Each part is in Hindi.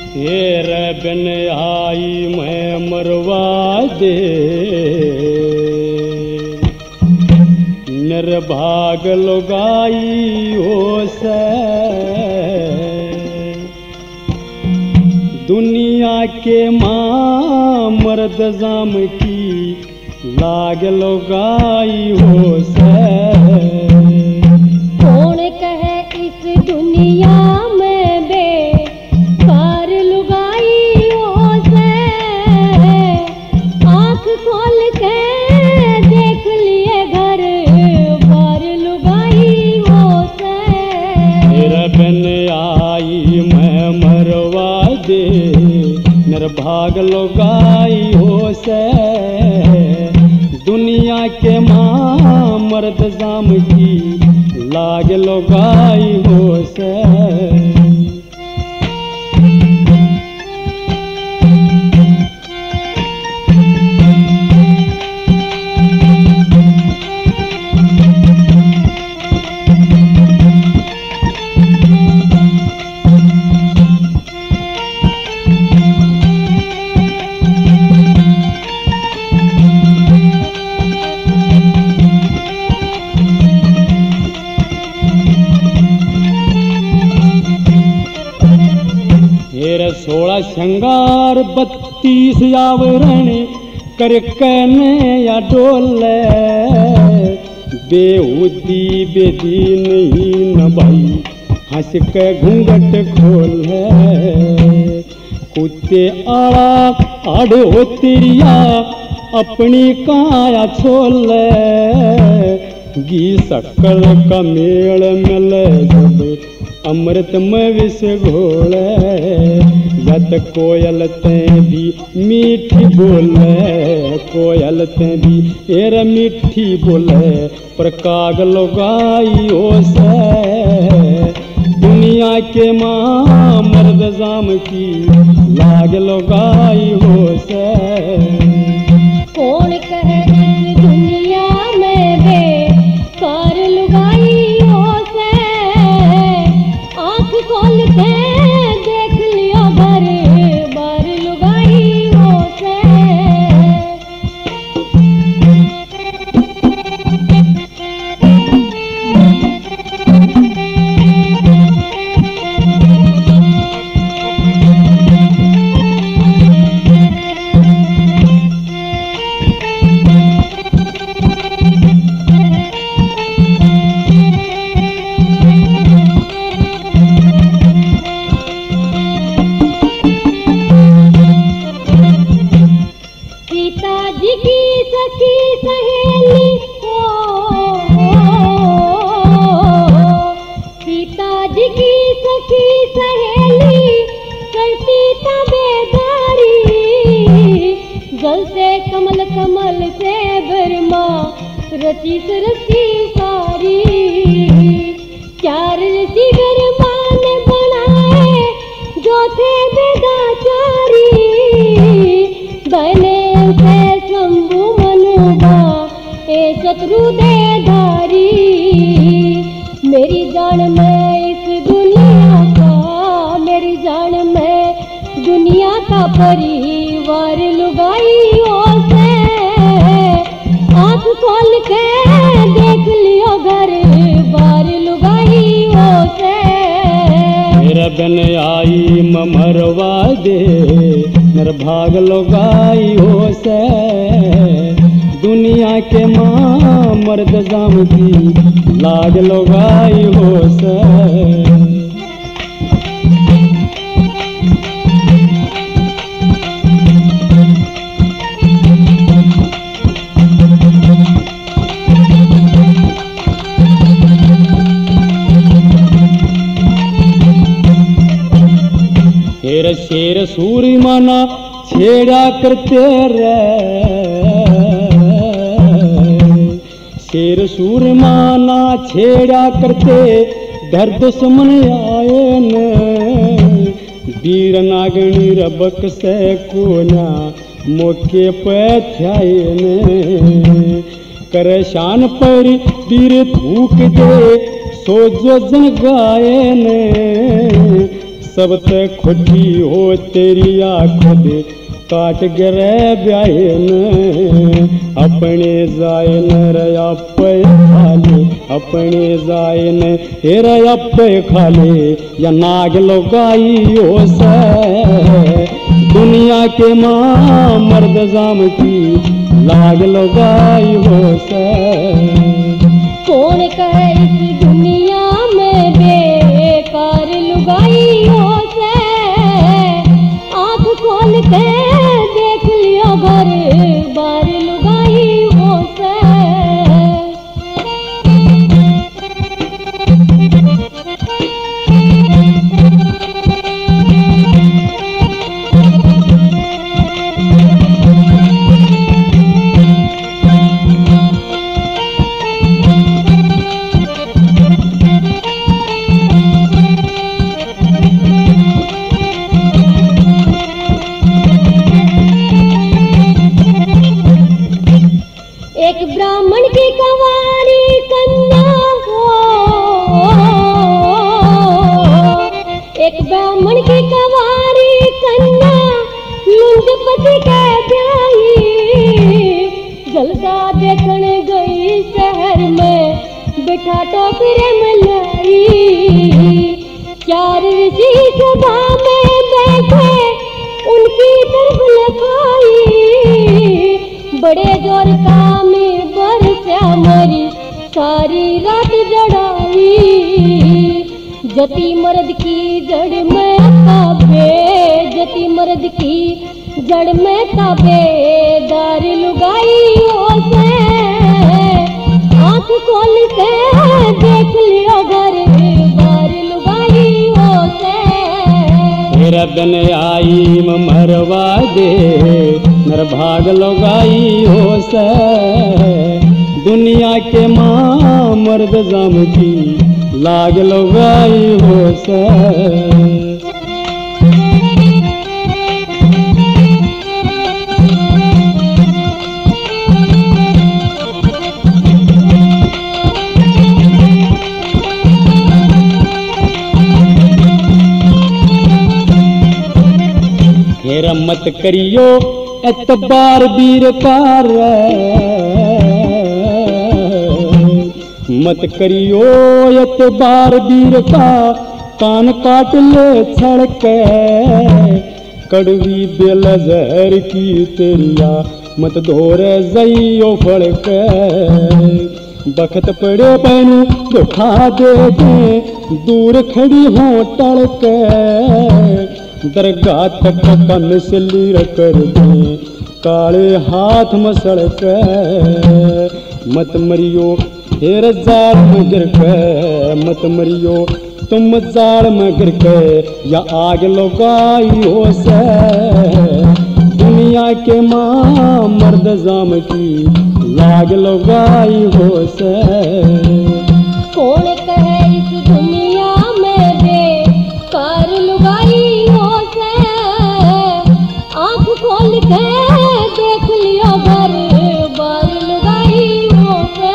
तेरे बिन आई मैं मरवा दे, निर्भाग लुगाई हो से दुनिया के माँ मर्द जाम की लाग लुगाई हो से। कौन कहे इस दुनिया में बेकार लुगाई हो से, आँख खोल के देख लिए घर बार लुगाई हो से। तेरे बिन आई मैं मरवा दे, निर्भाग लुगाई हो से दुनिया के माँ मर्द जाम की लाग लुगाई हो से। तेरे 16 श्रृंगार 32 आवरण कर कने या डोले, बेहुदी बेदी नहीं न भाई हंस के घूंघट खोले। कुत्ते आड़ा आड़ो तेरिया अपनी काया छोले, घी शक्कर का मेल मिले जब अमृत में विष घोले। यत कोयल ते भी मीठी बोले, कोयल ते भी एर मीठी बोले, पर काग लुगाई हो से दुनिया के माँ मर्द जाम की लाग लुगाई हो से। कौन कहे इस दुनिया में बेकार लुगाई हो से, आँख खोल के देख लियो घर बार लुगाई हो से। सीताजी की सखी सहेली हो, सीताजी की सखी सहेली करती तबेदारी, जल से कमल कमल से बरमा रची सरसी सारी। चार ऋषि बरमा ने बनाए जो थे वेदाचारी, बने से शंभु मनुबा ए शत्रु दे धारी। मेरी जान में इस दुनिया का, मेरी जान में दुनिया का परिवार लुगाई हो से, आँख खोल के देख लियो घर बार लुगाई हो से। तेरे बिन आई मैं मरवा दे, निर्भाग लुगाई हो से दुनिया के माँ मर्द जाम की लाग लुगाई हो से। तेरे शेर सूरी माना छेड़ा करते रे, शेर सूर माना छेड़ा करते घर दुश्मन आए न। वीर नागणी रबक से कोना मौके पे थ्याए न, करे शान पर वीर थूक दे सोजो जन गाए न। सब ते खोटी हो तेरी खुद काट गिरे ब्याहन अपने जायन रयापे खाले अपने जायन रयापे खाले या नाग लोगाई हो से दुनिया के माँ मर्द जाम की लाग लोगाई हो से। कौन कहे इस दुनिया में बेकार लुगाई हो से आँख खोल के देख लियो घर बार लुगाई हो से। एक ब्राह्मण की कंवारी कन्या हो एक ब्राह्मण की कंवारी कन्या लुंजपति के ब्याही जलसा देखण गई शहर में बिठा टोकरे में लाई। चार ऋषि सभा में बैठे उनकी तरफ लखाई बड़े जोर का में बरसा मरी सारी रात जड़ाई। जति मर्द की जड़ में ताबे जति मर्द की जड़ में ताबे दार लुगाई हो से आँख खोल के देख लियो घर बार लुगाई हो से। तेरा दिन आई मरवा दे नर भाग लोगाई हो से दुनिया के माँ मर्द जाम की लाग लोगाई हो से। हेरा मत करियो एतबार वीर पार मत करियो एतबार वीर का कान काट ले छड़के कड़वी बेल जहर की तेरिया मत धोरे जइयो फड़के बखत पड़े पैनू दिखा देते दूर खड़ी हो टड़के दरगाह तक कन से लीर कर दे काले हाथ मसड़ के मत मरियो हेर जाल में गिर के मत मरियो तुम जाल में गिर के या आग लगाई हो से दुनिया के माँ मर्द जाम की लाग लगाई हो से। कौन कहे इस दुनिया में बेकार लुगाई हो से आँख खोल के देख लियो घर बार लुगाई हो से।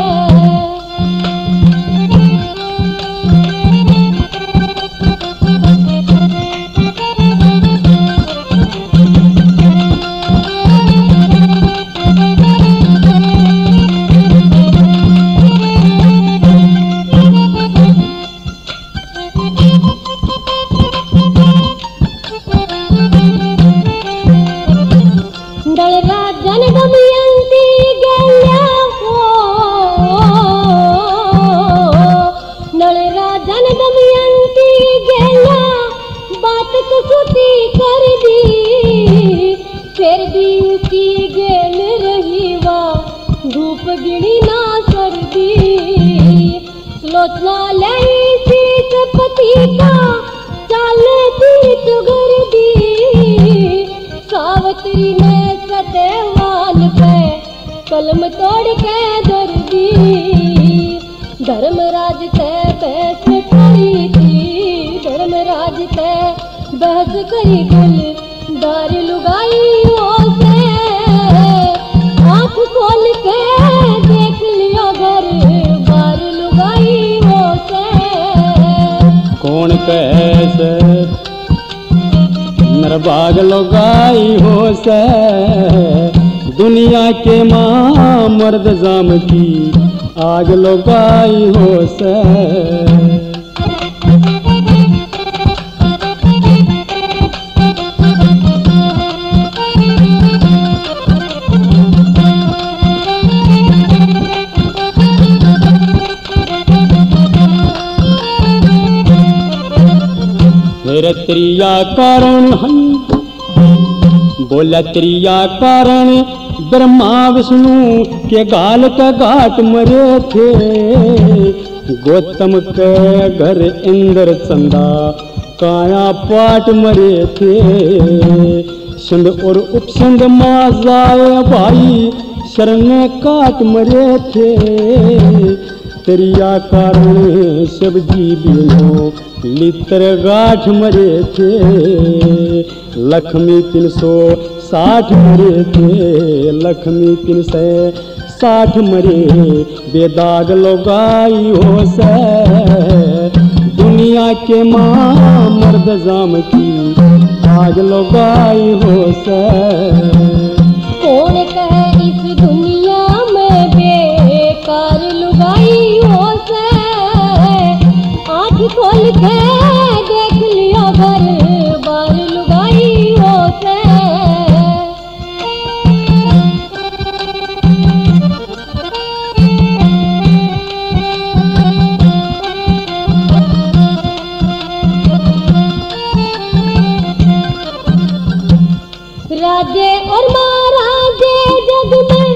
फिर भी उसकी गेल रही वाह धूप गिणी ना सर्दी सुलोचना लई शीत पति का चाल दी चुगर दी सावत्री ने सतेवान पे कलम तोड़ के दर दी धर्मराज ते बहस करी थी धर्मराज ते बहस करी कुल दार लुगाई हो से आँख खोल के देख लियो घर बार लुगाई हो से। कौन कहे से नरबाग लुगाई हो से दुनिया के माँ मर्द जाम की आग लुगाई हो से मेरे त्रिया कारण हम बोला त्रिया कारण ब्रह्मा विष्णु के गाल का घाट मरे थे गौतम के घर इंद्र चंदा काया पाट मरे थे सिंध और उपसिंध माँ जाए भाई शरण काट मरे थे त्रिया कारण सब जीवियों लितर गाठ मरे थे लक्ष्मी 360 मरे थे लक्ष्मी 360 मरे बेदाग लुगाई हो से दुनिया के माँ मर्द जाम की आग लुगाई हो से कौन कहे इस दुनिया में बेकार लुगाई हो से आँख खोल के देख लियो घर बार लुगाई हो से राजे और महाराजे जग में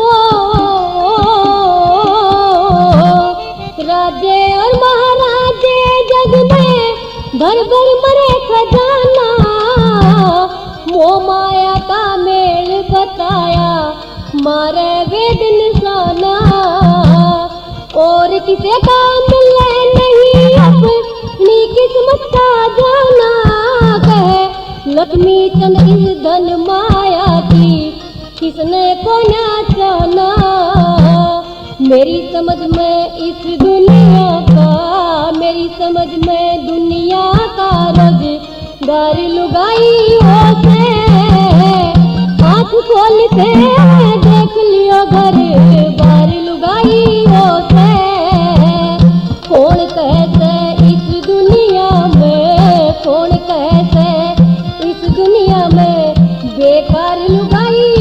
राजे और महाराजे जग में भर भर मरे खजाना मोह माया का मेल बताया मारे वेद निशाना और किसे का मिले नहीं अपनी किस्मत का जाना कहे लक्ष्मी चंद इस धन माया की किसने को ना जाना मेरी समझ में इस दुनिया का मेरी समझ में दुनिया का रोजगार लुगाई हो से आँख खोल के देख लियो घर बार लुगाई हो से कौन कहते इस दुनिया में कौन कहते इस दुनिया में बेकार लुगाई